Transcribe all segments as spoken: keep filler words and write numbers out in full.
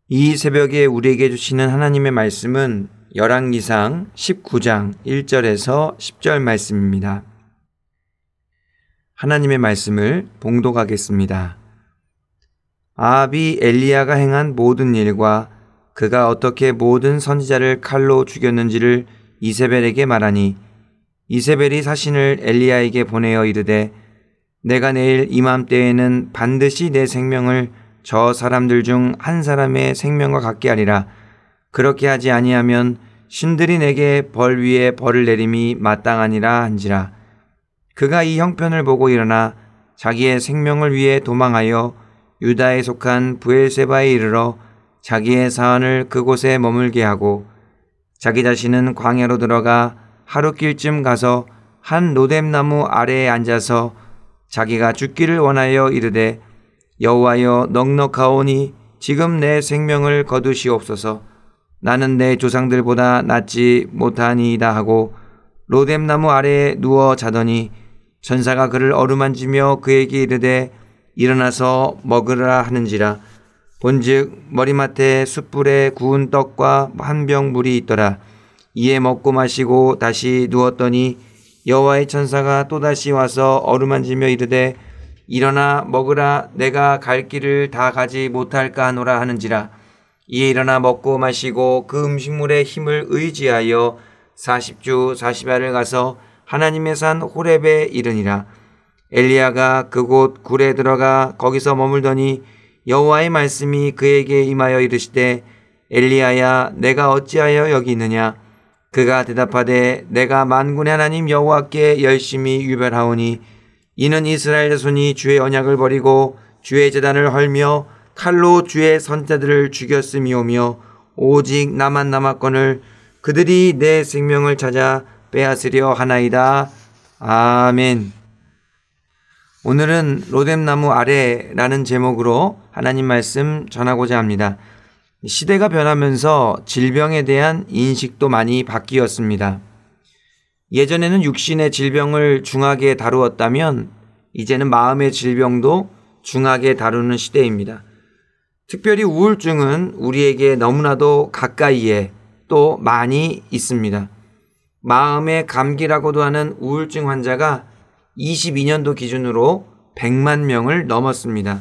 이 새벽에 우리에게 주시는 하나님의 말씀은 열왕기상 십구 장 일 절에서 십 절 말씀입니다. 하나님의 말씀을 봉독하겠습니다. 아합이 엘리야가 행한 모든 일과 그가 어떻게 모든 선지자를 칼로 죽였는지를 이세벨에게 말하니 이세벨이 사신을 엘리야에게 보내어 이르되 내가 내일 이맘때에는 반드시 내 생명을 저 사람들 중 한 사람의 생명과 같게 하리라. 그렇게 하지 아니하면 신들이 내게 벌 위에 벌을 내림이 마땅하니라 한지라. 그가 이 형편을 보고 일어나 자기의 생명을 위해 도망하여 유다에 속한 브엘세바에 이르러 자기의 사안을 그곳에 머물게 하고 자기 자신은 광야로 들어가 하루길쯤 가서 한 로뎀나무 아래에 앉아서 자기가 죽기를 원하여 이르되 여호와여 넉넉하오니 지금 내 생명을 거두시옵소서. 나는 내 조상들보다 낫지 못하니이다 하고 로뎀나무 아래에 누워 자더니 천사가 그를 어루만지며 그에게 이르되 일어나서 먹으라 하는지라. 본즉 머리맡에 숯불에 구운 떡과 한 병 물이 있더라. 이에 먹고 마시고 다시 누웠더니 여호와의 천사가 또다시 와서 어루만지며 이르되 일어나 먹으라. 내가 갈 길을 다 가지 못할까 하노라 하는지라. 이에 일어나 먹고 마시고 그 음식물의 힘을 의지하여 사십 주 사십 야를 가서 하나님의 산 호렙에 이르니라. 엘리야가 그곳 굴에 들어가 거기서 머물더니 여호와의 말씀이 그에게 임하여 이르시되 엘리야야 내가 어찌하여 여기 있느냐. 그가 대답하되 내가 만군의 하나님 여호와께 열심히 유별하오니 이는 이스라엘 자손이 주의 언약을 버리고 주의 제단을 헐며 칼로 주의 선자들을 죽였음이오며 오직 나만 남았거늘 그들이 내 생명을 찾아 빼앗으려 하나이다. 아멘. 오늘은 로뎀나무 아래라는 제목으로 하나님 말씀 전하고자 합니다. 시대가 변하면서 질병에 대한 인식도 많이 바뀌었습니다. 예전에는 육신의 질병을 중하게 다루었다면 이제는 마음의 질병도 중하게 다루는 시대입니다. 특별히 우울증은 우리에게 너무나도 가까이에 또 많이 있습니다. 마음의 감기라고도 하는 우울증 환자가 이십이 년도 기준으로 백만 명을 넘었습니다.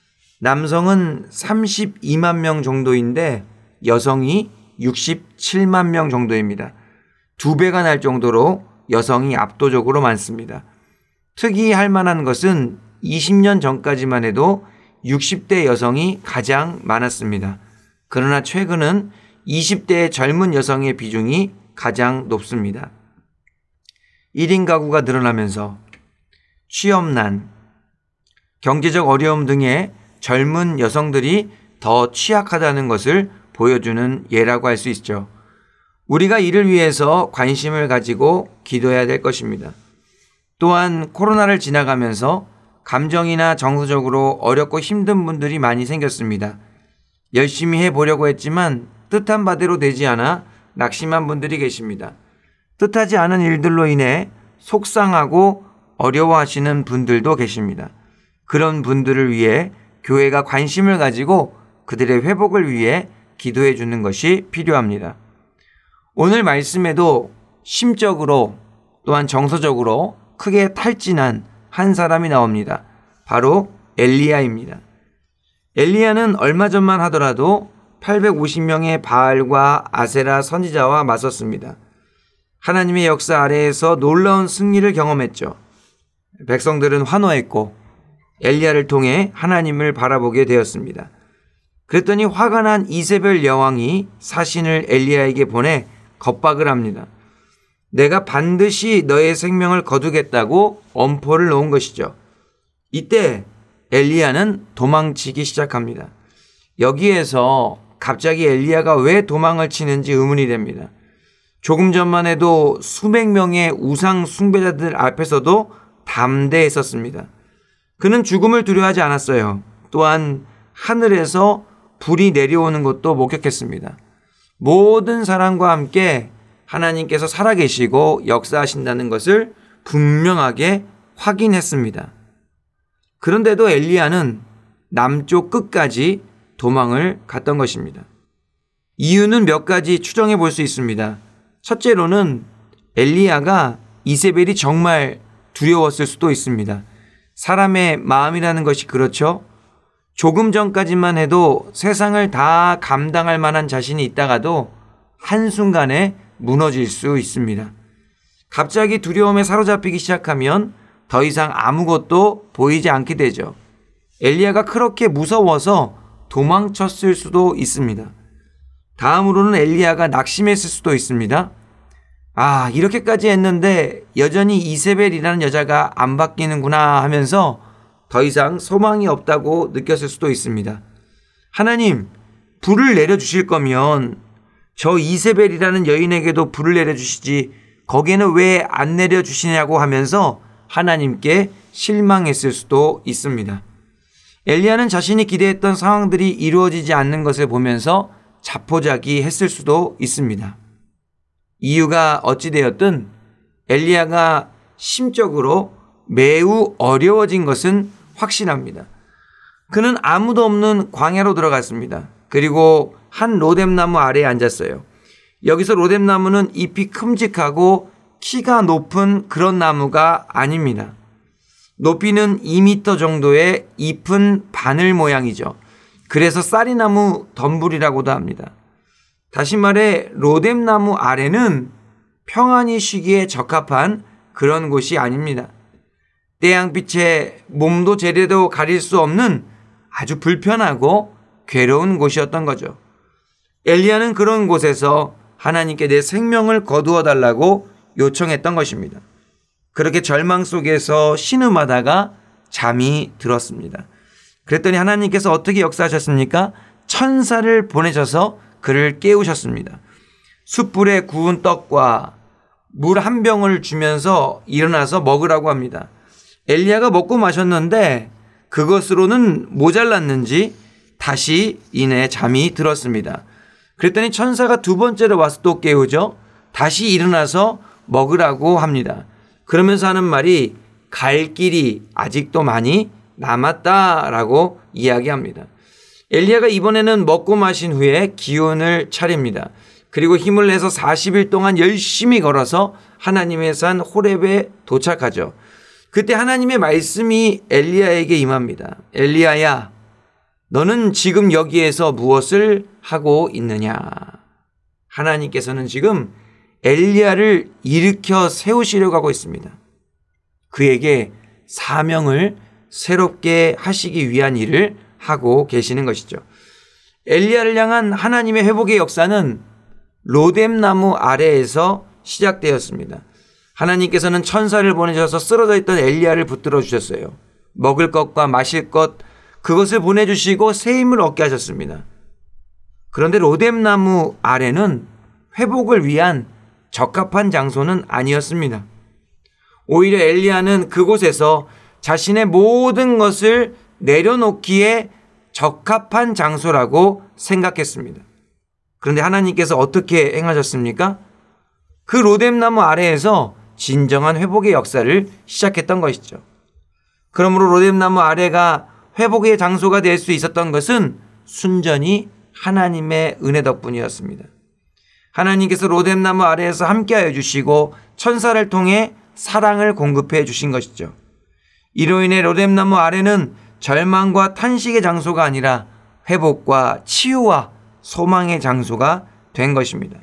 남성은 삼십이만 명 정도인데 여성이 육십칠만 명 정도입니다. 두 배가 날 정도로 여성이 압도적으로 많습니다. 특이할 만한 것은 이십 년 전까지만 해도 육십 대 여성이 가장 많았습니다. 그러나 최근은 이십 대의 젊은 여성의 비중이 가장 높습니다. 일 인 가구가 늘어나면서 취업난, 경제적 어려움 등의 젊은 여성들이 더 취약하다는 것을 보여주는 예라고 할 수 있죠. 우리가 이를 위해서 관심을 가지고 기도해야 될 것입니다. 또한 코로나를 지나가면서 감정이나 정서적으로 어렵고 힘든 분들이 많이 생겼습니다. 열심히 해보려고 했지만 뜻한 바대로 되지 않아 낙심한 분들이 계십니다. 뜻하지 않은 일들로 인해 속상하고 어려워하시는 분들도 계십니다. 그런 분들을 위해 교회가 관심을 가지고 그들의 회복을 위해 기도해 주는 것이 필요합니다. 오늘 말씀에도 심적으로 또한 정서적으로 크게 탈진한 한 사람이 나옵니다. 바로 엘리야입니다. 엘리야는 얼마 전만 하더라도 팔백오십 명의 바알과 아세라 선지자와 맞섰습니다. 하나님의 역사 아래에서 놀라운 승리를 경험했죠. 백성들은 환호했고 엘리야를 통해 하나님을 바라보게 되었습니다. 그랬더니 화가 난 이세벨 여왕이 사신을 엘리야에게 보내 겁박을 합니다. 내가 반드시 너의 생명을 거두겠다고 엄포를 놓은 것이죠. 이때 엘리야는 도망치기 시작합니다. 여기에서 갑자기 엘리야가 왜 도망을 치는지 의문이 됩니다. 조금 전만 해도 수백 명의 우상 숭배자들 앞에서도 담대했었습니다. 그는 죽음을 두려워하지 않았어요. 또한 하늘에서 불이 내려오는 것도 목격했습니다. 모든 사람과 함께 하나님께서 살아계시고 역사하신다는 것을 분명하게 확인했습니다. 그런데도 엘리야는 남쪽 끝까지 도망을 갔던 것입니다. 이유는 몇 가지 추정해 볼 수 있습니다. 첫째로는 엘리야가 이세벨이 정말 두려웠을 수도 있습니다. 사람의 마음이라는 것이 그렇죠. 조금 전까지만 해도 세상을 다 감당할 만한 자신이 있다가도 한순간에 무너질 수 있습니다. 갑자기 두려움에 사로잡히기 시작하면 더 이상 아무것도 보이지 않게 되죠. 엘리야가 그렇게 무서워서 도망쳤을 수도 있습니다. 다음으로는 엘리야가 낙심했을 수도 있습니다. 아, 이렇게까지 했는데 여전히 이세벨이라는 여자가 안 바뀌는구나 하면서 더 이상 소망이 없다고 느꼈을 수도 있습니다. 하나님, 불을 내려주실 거면 저 이세벨이라는 여인에게도 불을 내려주시지 거기에는 왜 안 내려주시냐고 하면서 하나님께 실망했을 수도 있습니다. 엘리야는 자신이 기대했던 상황들이 이루어지지 않는 것을 보면서 자포자기 했을 수도 있습니다. 이유가 어찌되었든 엘리야가 심적으로 매우 어려워진 것은 확실합니다. 그는 아무도 없는 광야로 들어갔습니다. 그리고 한 로뎀나무 아래에 앉았어요. 여기서 로뎀나무는 잎이 큼직하고 키가 높은 그런 나무가 아닙니다. 높이는 이 미터 정도의 잎은 바늘 모양이죠. 그래서 쌀이나무 덤불이라고도 합니다. 다시 말해 로뎀나무 아래는 평안히 쉬기에 적합한 그런 곳이 아닙니다. 태양빛에 몸도 제대로 가릴 수 없는 아주 불편하고 괴로운 곳이었던 거죠. 엘리야는 그런 곳에서 하나님께 내 생명을 거두어 달라고 요청했던 것입니다. 그렇게 절망 속에서 신음하다가 잠이 들었습니다. 그랬더니 하나님께서 어떻게 역사하셨습니까? 천사를 보내셔서 그를 깨우셨습니다. 숯불에 구운 떡과 물 한 병을 주면서 일어나서 먹으라고 합니다. 엘리야가 먹고 마셨는데 그것으로는 모자랐는지 다시 이내 잠이 들었습니다. 그랬더니 천사가 두 번째로 와서 또 깨우죠. 다시 일어나서 먹으라고 합니다. 그러면서 하는 말이 갈 길이 아직도 많이 남았다라고 이야기합니다. 엘리야가 이번에는 먹고 마신 후에 기운을 차립니다. 그리고 힘을 내서 사십 일 동안 열심히 걸어서 하나님의 산 호렙에 도착하죠. 그때 하나님의 말씀이 엘리야에게 임합니다. 엘리야야, 너는 지금 여기에서 무엇을 하고 있느냐? 하나님께서는 지금 엘리야를 일으켜 세우시려고 하고 있습니다. 그에게 사명을 새롭게 하시기 위한 일을 하고 계시는 것이죠. 엘리야를 향한 하나님의 회복의 역사는 로뎀나무 아래에서 시작되었습니다. 하나님께서는 천사를 보내셔서 쓰러져 있던 엘리야를 붙들어 주셨어요. 먹을 것과 마실 것, 그것을 보내주시고 새 힘을 얻게 하셨습니다. 그런데 로뎀나무 아래는 회복을 위한 적합한 장소는 아니었습니다. 오히려 엘리야는 그곳에서 자신의 모든 것을 내려놓기에 적합한 장소라고 생각했습니다. 그런데 하나님께서 어떻게 행하셨습니까? 그 로뎀나무 아래에서 진정한 회복의 역사를 시작했던 것이죠. 그러므로 로뎀나무 아래가 회복의 장소가 될 수 있었던 것은 순전히 하나님의 은혜 덕분이었습니다. 하나님께서 로뎀나무 아래에서 함께하여 주시고 천사를 통해 사랑을 공급해 주신 것이죠. 이로 인해 로뎀나무 아래는 절망과 탄식의 장소가 아니라 회복과 치유와 소망의 장소가 된 것입니다.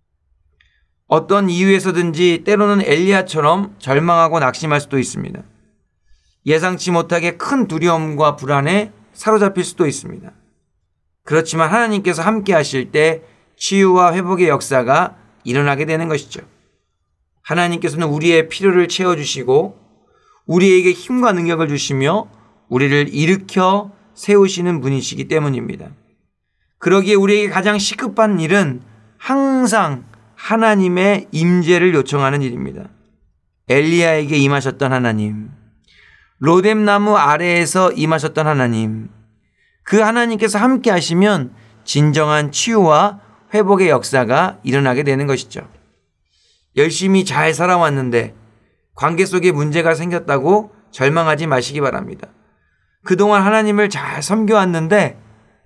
어떤 이유에서든지 때로는 엘리야처럼 절망하고 낙심할 수도 있습니다. 예상치 못하게 큰 두려움과 불안에 사로잡힐 수도 있습니다. 그렇지만 하나님께서 함께 하실 때 치유와 회복의 역사가 일어나게 되는 것이죠. 하나님께서는 우리의 필요를 채워주시고 우리에게 힘과 능력을 주시며 우리를 일으켜 세우시는 분이시기 때문입니다. 그러기에 우리에게 가장 시급한 일은 항상 하나님의 임재를 요청하는 일입니다. 엘리야에게 임하셨던 하나님, 로뎀나무 아래에서 임하셨던 하나님, 그 하나님께서 함께 하시면 진정한 치유와 회복의 역사가 일어나게 되는 것이죠. 열심히 잘 살아왔는데 관계 속에 문제가 생겼다고 절망하지 마시기 바랍니다. 그동안 하나님을 잘 섬겨왔는데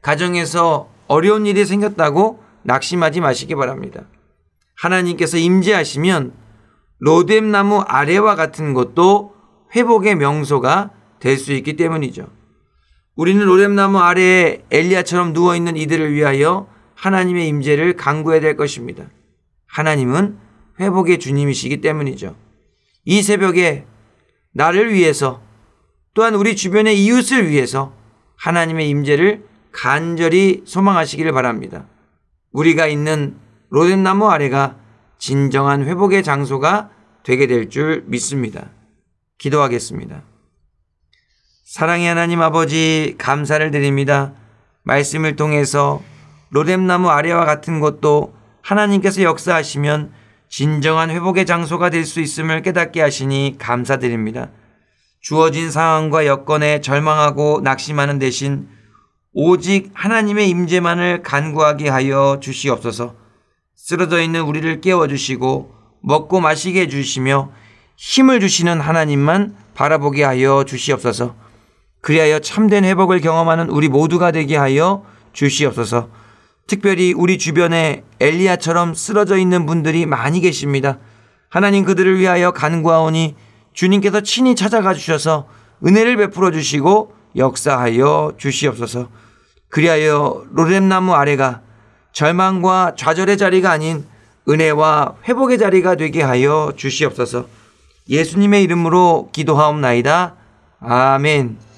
가정에서 어려운 일이 생겼다고 낙심하지 마시기 바랍니다. 하나님께서 임재하시면 로뎀나무 아래와 같은 것도 회복의 명소가 될 수 있기 때문이죠. 우리는 로뎀나무 아래에 엘리야처럼 누워있는 이들을 위하여 하나님의 임재를 간구해야 될 것입니다. 하나님은 회복의 주님이시기 때문이죠. 이 새벽에 나를 위해서 또한 우리 주변의 이웃을 위해서 하나님의 임재를 간절히 소망하시기를 바랍니다. 우리가 있는 로뎀나무 아래가 진정한 회복의 장소가 되게 될 줄 믿습니다. 기도하겠습니다. 사랑의 하나님 아버지, 감사를 드립니다. 말씀을 통해서 로뎀나무 아래와 같은 곳도 하나님께서 역사하시면 진정한 회복의 장소가 될 수 있음을 깨닫게 하시니 감사드립니다. 주어진 상황과 여건에 절망하고 낙심하는 대신 오직 하나님의 임재만을 간구하게 하여 주시옵소서. 쓰러져 있는 우리를 깨워주시고 먹고 마시게 해주시며 힘을 주시는 하나님만 바라보게 하여 주시옵소서. 그리하여 참된 회복을 경험하는 우리 모두가 되게 하여 주시옵소서. 특별히 우리 주변에 엘리야처럼 쓰러져 있는 분들이 많이 계십니다. 하나님, 그들을 위하여 간구하오니 주님께서 친히 찾아가 주셔서 은혜를 베풀어 주시고 역사하여 주시옵소서. 그리하여 로뎀나무 아래가 절망과 좌절의 자리가 아닌 은혜와 회복의 자리가 되게 하여 주시옵소서. 예수님의 이름으로 기도하옵나이다. 아멘.